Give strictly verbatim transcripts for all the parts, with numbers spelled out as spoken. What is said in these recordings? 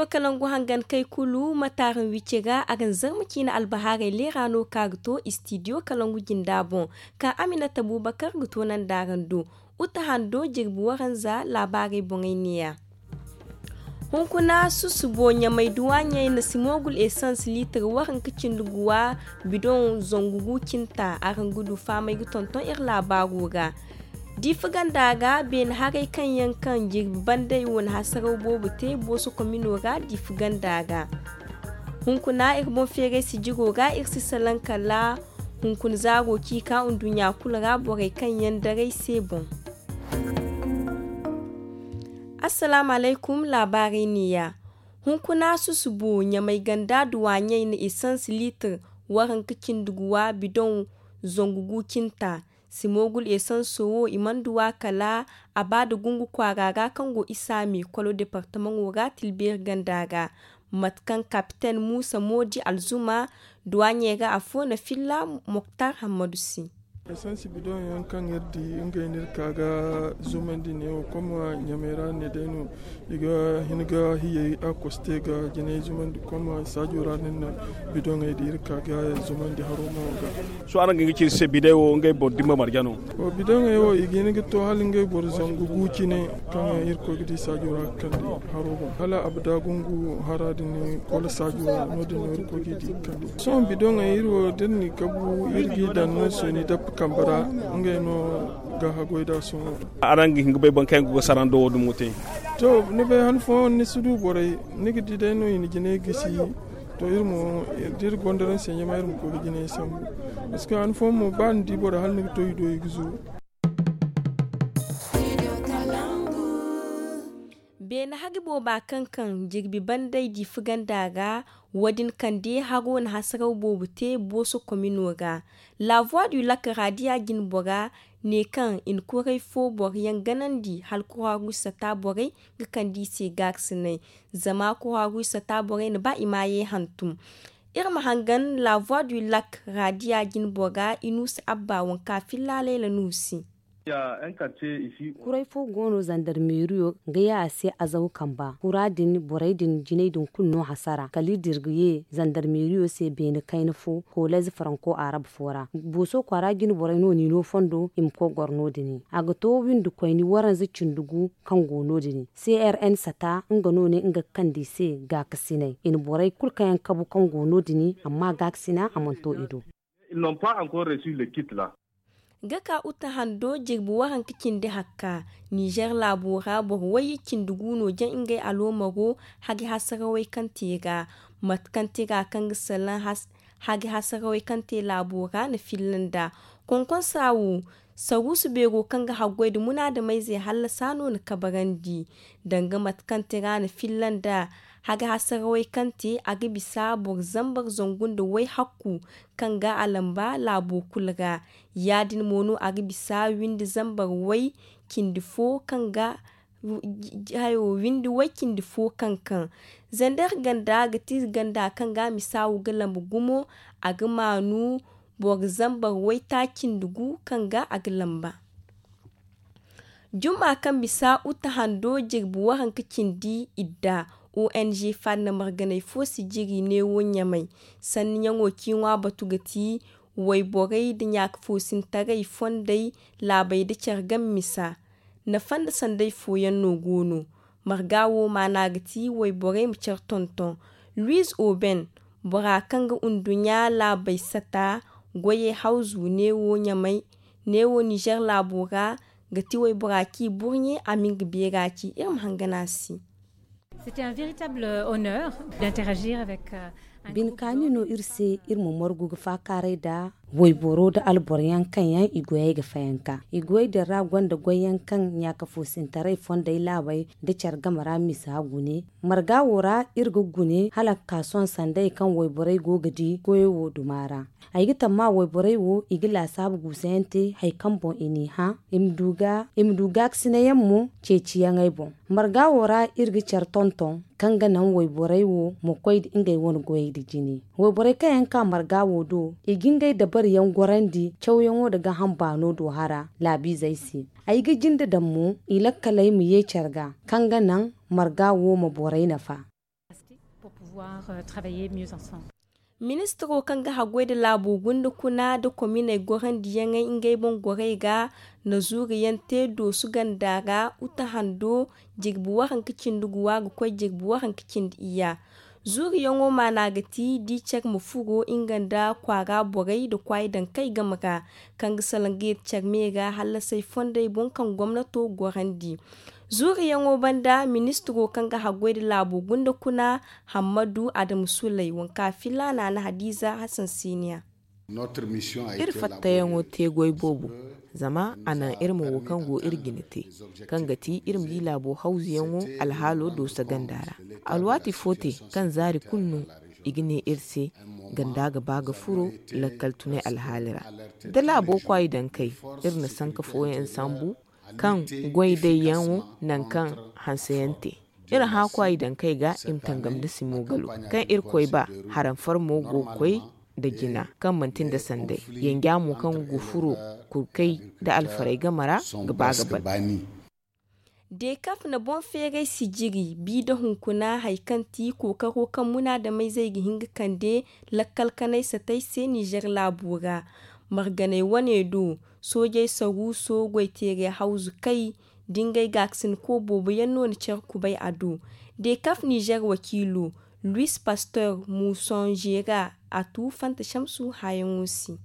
Studio Kalangu hangan kai kulu matarin wicega agan zarmaki na albahare lerano kagto Studio Kalangu gindabon ka Aminata Bubakar guto nan darando uta hando jirbu waranza labari bongainiya. Hunkuna susubo nyamai duwanya na simogul essence litre waran kicin duguwa bidon zongugu kinta akan gudu famai gutonton ir labaru ga. Difigan daga ben hagai kan yankan jirban dai wani hasarau bobu te bosu komino ga difigan daga. Hunkuna irbon fere si jigo ga irsi salan kala hunkun zago kika undunya kulra borai kan yandarai sebon. Assalamu alaikum labari niya. Hunkuna susubu nyamai ganda duwanyai na essence litre waran kicin duguwa bidon zongugu kinta. Simogul essence wo imanduwa kala abada gungu kwaraga kango isami kwalo departement woga tilbir gandaga. Matkan Kapten Musa Modi Alzuma duwanyega afo na filla Mokhtar Hamadusi. Essence bidon yankan yardi inga nir kaga zumandi ne o koma nyamera ne denu iga hinga hiye akoste ga jine zumandi koma sajura nin bidon ay dir kaga zumandi haroma ga so aran ngi ci se bideo ngay bo dimba marjano o bidon ay o igene ga to hal ngay bor zangu guci ne kan ir ko gidi sajura kandi haroma hala abda gungu haradini kola sajura no de no ko gidi kandi so bidon ay iro denni kabu irgi dan no so ni dap kambara ngai no ga hagoida so arangi ngbe bon kan go sarando dum wote to ne be han fo ni sudu boray ni gidi dai no ni jine gisi to irmo dir gondaran se nyama irmo ko jine sam parce que han fo mo bandi bora hal ni to yido yizu be na hagi boba kankan jirbi bandai di fugan daga wadin kande hago na hasarau bobute boso kominoga. La voix du lac radia gin boga ne kan in kurai fo bor yan ganandi hal kuhagu sata borai ga kandi se gaksine zama kuhagu sata borai na ba imaye hantum. Irma hangan la voix du lac radia gin boga inus abba wanka filale la nusi. Kurai fo gono zandarmeriyo ga ya ase azau kamba kuradin boraidin jinaidin kunno hasara kali dirgiye zandarmeriyo se bene kaina fo ko lez franco arab fora boso kwaragin boraino ni no fondo imko gorno dini agato windu koini waran zicundugu kan gono dini C R N sata ngano ne nga kandi se ga kasine in borai kulkayan kabu kan gono dini amma ga kasina amanto ido. Ils n'ont pas encore reçu le kit là. Gaka uta hando jirbu waran kikin de hakka Niger labura bo wayi kinduguno jan ingai alomago hagi hasarawai kantiga mat kantiga kan gisalan has hagi hasarawai kanti labura na Finlanda konkon sawu sawu su bego kanga hagwai da muna da mai zai halla sano na kabarandi danga mat kantiga na Finlanda haga hasarawai kanti agi bisa bor zambar zongun da wai hakku kanga alamba labo kulga yadin mono agi bisa windi zambar wai kindifo kanga hayo windi wai kindifo kankan zandar ganda gati ganda kanga misawu galambu gumo agi manu bor zambar wai ta kindugu kanga agi lamba. Juma kan bisa uta hando jirbu wahan kindi idda O N G fanna marganai fosi jiri ne wonya mai sannan yango kinwa batugati wai borai da nyak fosin tagai fondai labai da kyargan misa na fanda sandai foyan no gono margawo managati wai borai mu kyar tonton Louise Oben bora kanga undunya labai sata goye hauzu ne wonya mai ne wo Niger labora gati wai boraki burnye amin gbiraki irin hanganasi. C'était un véritable honneur d'interagir avec euh, un bin kani no irse irmo morgu ga fakare da wai boro da alboryan kan yan igoye ga fayanka igoye da ragon da goyen kan ya ka fosin tarai fonda labai da char gamara misa gune marga wora irgo gune halak kason sandai kan wai borai gogadi goye wo dumara ai gita ma wai borai wo igila sabu gusente hay kambo ini ha imduga imduga ksine yammu ceciyan ai bon marga wora irgi char tonton kanga nan wai borai wo mo koy ingai won goyi di jini wai borai kayan ka marga wo do igingai da bar yan gorandi chawyan wo daga hamba no do hara labi zaisi ai ga jinda dammu ilakkalai mu ye charga kanga nan marga wo mo borai na fa pouvoir euh, travailler mieux ensemble. Ministro kanga hagwai da labu gunda kuna da komine goran diyan ingai bon gorai ga na zuriyan te do su gandaga uta hando jigbuwa hankicin duguwa ga kwai jigbuwa hankicin iya zuriyan o mana gati di chek mufugo inganda kwaga borai da kwai dan kai gamaga kanga salange chek mega halla sai fonde bon kan gwamnato gorandi zuriyan o banda ministro kanga hagwai da labu gunda kuna Hamadu Adam Sulai wanka filana na Hadiza Hassan Siniya. Ir fatta yango te goy bobu zama ana irmu wukan go irginite kan gati irim lilabo hauzi yango alhalo do sa gandara alwati fote kan zari kunnu igine irse ganda ga baga furo lakkal tune alhalira da labo kwai dan kai irna sanka foyen sambu kan goy dai yango nan kan hansayante irin hakwa idan kai ga imtangam da simogalo kan irkoi ba haran farmo go koi da gina kan mantin da sandai yanga mu kan gufuro kurkai da alfarai gamara gaba gaba de kaf na bon fere sijiri bi da hunkuna haikanti kokaro kan muna da mai zai gihinga kande lakkal kanai satai sai Niger labura marganai wane do soje sagu so goitere hauzu kai dingai gaksin ko bobo yanno ni cer kubai ado de kaf Niger wakilu Louis Pasteur Mousson Jera atu fanta shamsu hayangusi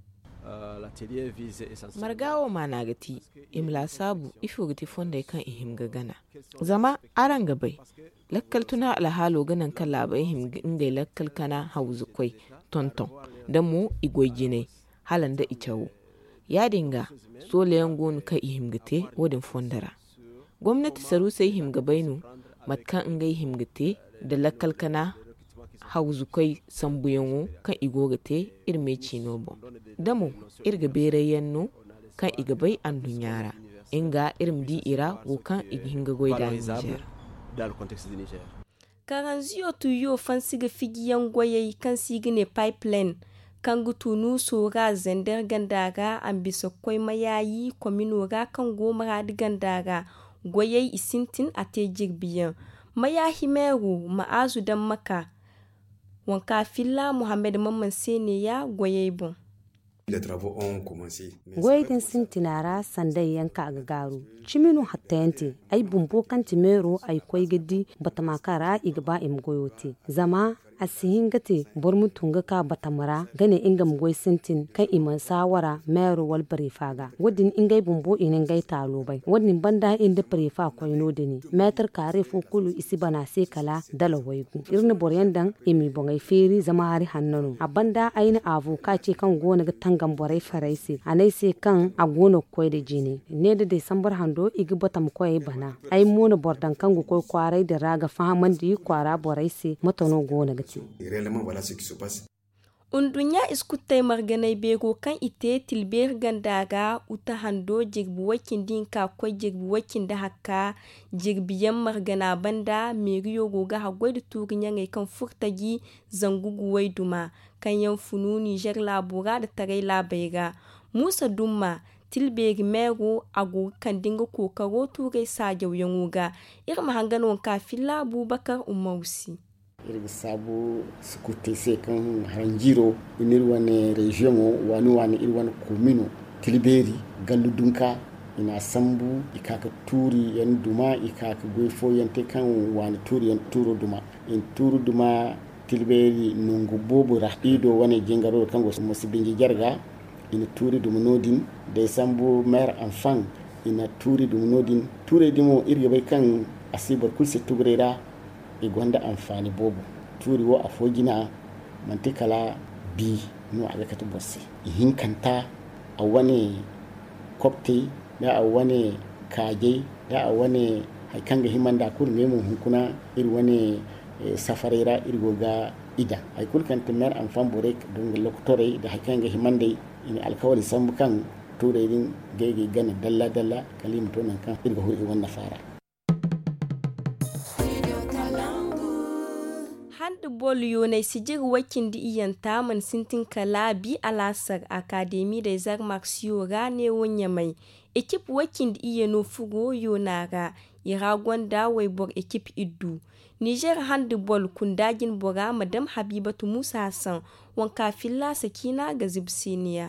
margawo managati imla sabu ifo gati fonda kan ihim gana zama aran gabai lakkal tuna alhalo ganan kan labai him ingai lakkal kana hauzu koi tonton dan mu igoi jine halan da icawo ya dinga sole yangon ka ihimgite wadin fondara gwamnati saru sai himgabainu matkan ingai himgite da lakalkana hauzu kai sambuyanwo kan igogate irme chinobo damo irga bereyenno kan igabai an dunyara inga irim di ira wo kan iginga goida Niger dans le contexte du Niger karanziyo tuyo fansiga figiyan goyai kan sigine pipeline kan gutunu soga zender gandaga an bisa kwai mayayi kominoga kan goma gandaga goyai isintin a tejir biyan mayahi meru ma'azu dan maka wanka filla Muhammad Mamman Sene ya goyai bon goyidin sintinara sandai yanka ga garu chiminu hattayanti ai bumbo kan timero ai koi gidi batamakara igba im goyoti zama asihin gate bormu tunga ka batamara gane ingam goy sintin kan iman sawara mero wal prefaga wadin ingai bumbo inin gai talo bai wadin banda inda prefa koyno deni meter kare fu kulu isi bana se kala dala waygu irna boryandan imi bongai feri zama hari hannano abanda aina avu ka ce kan gona ga tangam borai faraisi anai se kan agona koy da jini ne da Desambar hando igi batam koy bana ai mona bordan kan go koy kwarai da raga fahaman di kwara boraisi matono gona undunya iskutai marganai bego kan ite tilber gandaga uta hando jigbu wakin dinka kwai jigbu wakin da haka jigbiyan margana banda meriyo goga hagwai da turin yangai kan furtagi zangugu wai duma kan yan funu Niger labura da tarai labaiga Musa Dumma tilbegi mero agu kan dinga kokaro turai sa jauyan wuga irma hanganon kafin Abubakar Umausi irga sabu sukute se kan haranjiro inir wane region wani wani ir wani komino tilberi gallu dunka ina sambu ikaka turi yan duma ikaka goyfo yante kan wani turi yan turo duma in turu duma tilberi nungu bobo rahido wane jengaro kan go musibingi jarga ina turi dum nodin de sambu mer enfant ina turi dum nodin ture dimo irga bay kan asibar kulse tugrera e gonda amfani bobo turi wo afogina mantikala bi no aga kata bosse hinkanta a wani kopti da a wani kaje da a wani haikanga himanda kur memo hunkuna iri wani e, safarera iri goga ida ay kulkanta mer amfan borek don loktore da haikanga himande ini alkawari sambukan ture din gege gana dalla dalla kalim to nan kan iri go huri wannan fara hande handball yonai sijir wakin di iyan taman sintin kala bi alasar Académie des Arts Martiaux rane wonya mai ekip wakin di iya no fugo yonara ira gwanda waibor ekip iddu Niger handball kundagin bora madam Habibatu Musa Hassan wanka filla sakina ga zibsiniya.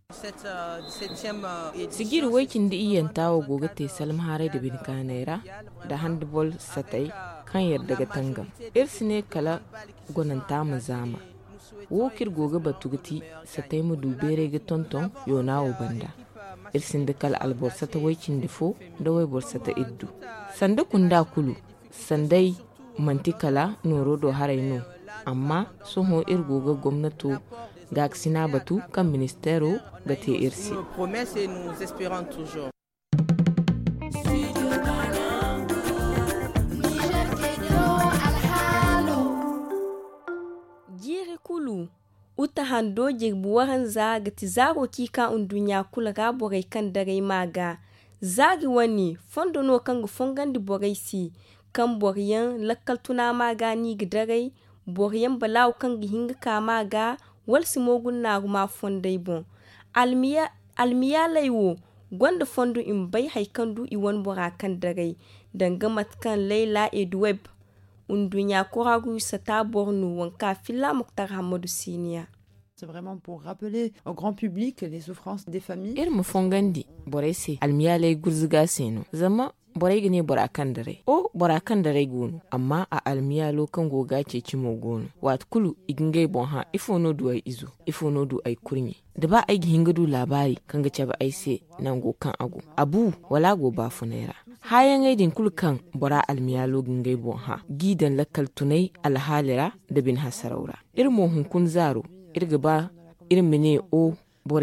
Sigir wakin da iyan tawo goga te salm harai da bin kanera da handball satai kan yarda ga tangam irsi ne kala gonanta mu zama wokir goga batugati satai mu dubere ga tonton yonawo banda irsin da kala albor sata wakin da fo da waibor sata iddu sanda kunda kulu sandai mantikala noro do harai no amma sun ho ir goga gwamnato ga sina batu kan ministero ga te irsi. Giri kulu uta hando jirbu waran zaga ti zaro kika un dunya kula ga borai kan dare maga zagi wani fondo no kan gu fongan di borai si kan boriyan lakkal tuna maga ni gidare boriyan balaw kan gi hinga ka maga wal simogun na ma fondai bon almiya almiya laiwo gwanda fondu in bai haikandu iwan bora kan dare danga matkan Leila Edweb undunya koragu sata bornu wanka filla Muktar Hamadou Sinia. C'est vraiment pour rappeler au grand public les souffrances des familles. Ir mu fongandi borese almiya lay gurzuga seno zama borai gane bora kan dare o bora kan dare gonu amma a almiya lokan goga ce cimo gonu wat kulu igingai bon ha ifo no du ai izo ifo no du ai kurnye da ba ai hingadu labari kan ga caba ai se nan go kan agu abu wala go ba funera hayan ai din kulu kan bora almiya lo gingai bon ha gidan lakal tunai alhalira da bin hasaraura irmo hunkun zaro irga ba irin mene o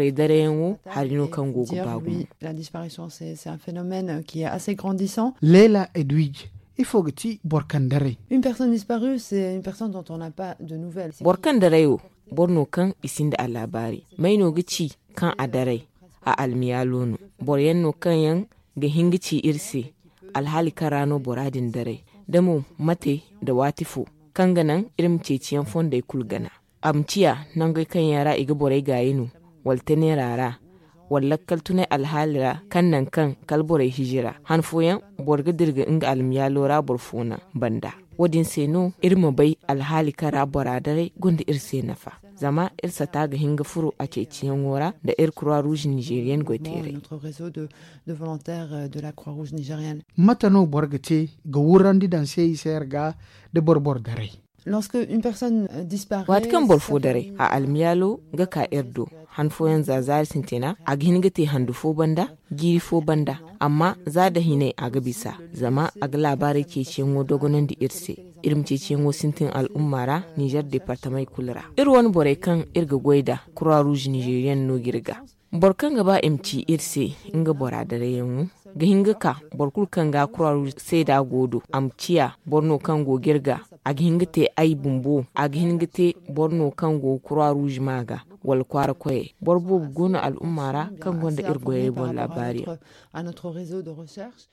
La disparition, c'est, c'est un phénomène qui est assez grandissant. Leila Edwidge, il faut que tu borkandare. Une personne disparue, c'est une personne dont on n'a pas de nouvelles. Borkandare, borno kan isinda alabari. Maino gici kan adare a almiyalono. Boryenno kan yan ga hingici irse alhali karano boradin dare. Damo mate da watifo kan ganan irin ceciyan fonda kulgana. Amciya nan ga kan yara iga borai gayinu. waltene rara wallakal tunai alhalira kan nan kan kalborai hijira hanfoyan borga dirga inga almiya lora borfuna banda wadin seno irma bai alhali kara boradare gunda irse nafa zama irsa taga hinga furu a ceciyan wora da ir Croix Rouge nigérienne goitere notre réseau de de volontaires de la Croix Rouge nigérienne matano borgate ga wurandi dan sai serga de borbor dare. Lorsque une personne disparaît, wat kan borfo dare a almiyalo ga ka erdo hanfo yan zazar sintina a gihinga te handu fo banda giri fo banda amma za da hine a ga bisa zama a ga labarai ke ciyen dogonan da irse irin ce ciyen sintin al'ummara Niger departamai kulra irwan bore kan irga goida Croix Rouge nigerian no girga borkan gaba M T irse inga bora dare yanwu ga hinga ka borkul kan ga Croix Rouge sai da godo amciya borno kan go girga a gihinga te ai bumbo a gihinga te borno kan go Croix Rouge maga wal kwara koye borbo gona al'ummara kan gonda irgoye bon labari à notre réseau de recherche.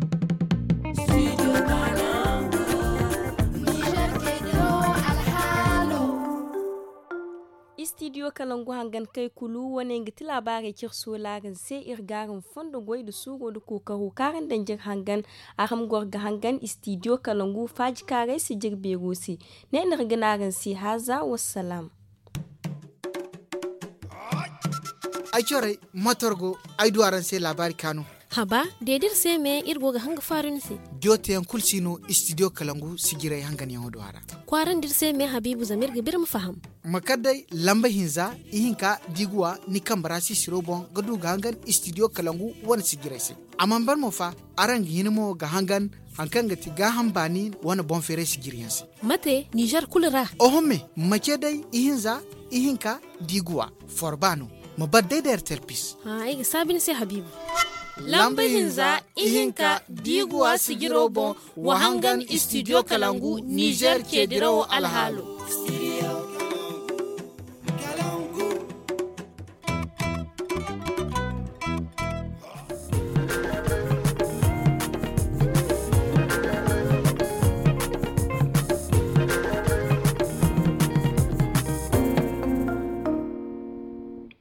Studio Kalangu hangan kai kulu wani ngiti labarai kirso lagan sai irgarin fondo goy da sugo da kokaru karan danjir hangan a hamgorga hangan Studio Kalangu faji kare si jirbe gosi ne nirginarin si haza wassalam. Ai chore motorgo ai duaran sai labari kanu. Haba dedir sai me irgo ga hanga farin si. Jote yan kulsino Studio Kalangu sigirai hangan yan duara. Kwaran dir sai me Habibu Zamir ga birim faham. Makadai lamba hinza ihinka digua ni kambara si sirobon gadu ga hangan Studio Kalangu wan sigirai si. Amman bar mo fa aran ginimo ga hangan hankan ga tiga hambani wana bon fere sigiriyan si. Mate Niger kulra. Ohome makedai ihinza ihinka digua forbano. Mabadai da terpis. Ha ai sabin sai Habibu. Lamba hinza ihinka digua sigirobon wahangan Studio Kalangu Niger ke dirawo alhalo.